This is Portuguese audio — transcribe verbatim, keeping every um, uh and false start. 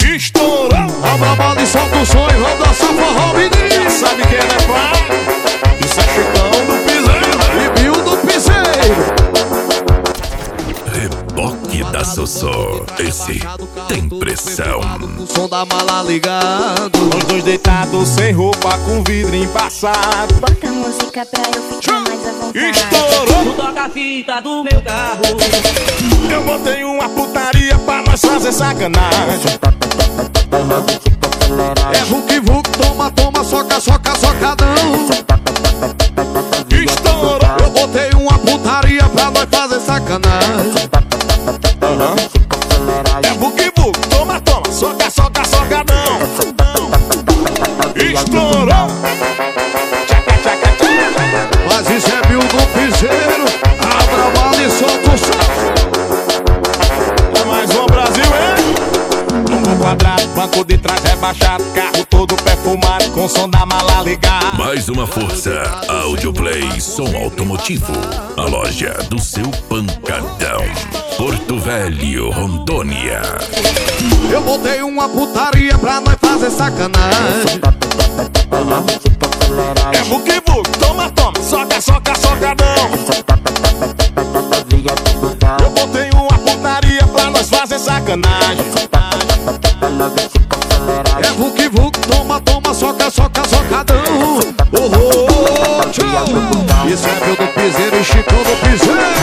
Estourou. Abra a bala e solta o som e vamos dançar forró, menino. Já sabe quem é pai? Isso é Chicão do Piseiro E Bill do Piseiro. Reboque da Sossô, esse tem pressão. O som da mala ligado. Os dois deitados sem roupa com vidro embaçado. Bota a música pra eu ficar mais à vontade. Estourou. Tu toca a fita do meu carro. Eu botei uma putaria pra nós fazer sacanagem. É Hulk Vulk, toma, toma, soca, soca, socadão. Estourou. Eu botei uma putaria pra nós fazer sacanagem. É Hulk Vulk, toma, toma, soca, soca, socadão. Estourou. Tchaca, tchaca, tchaca. Mas isso é Bill do Piseiro. Abra a bala e solta o som. É mais um Brasil, hein? Número quadrado, banco de trás rebaixado, carro todo perfumado, com som da mala ligada. Mais uma força, Audioplay Som Automotivo, a loja do seu pancadão. Porto Velho, Rondônia. Eu botei uma putaria pra nós fazer sacanagem. É Hulk Vulk, toma, toma, soca, soca, socadão. Eu botei uma putaria pra nós fazer sacanagem. É Hulk Vulk, toma, toma, soca, soca, socadão. Oh, oh, oh, tchau. Isso é Bill do Piseiro e Chicão do Piseiro.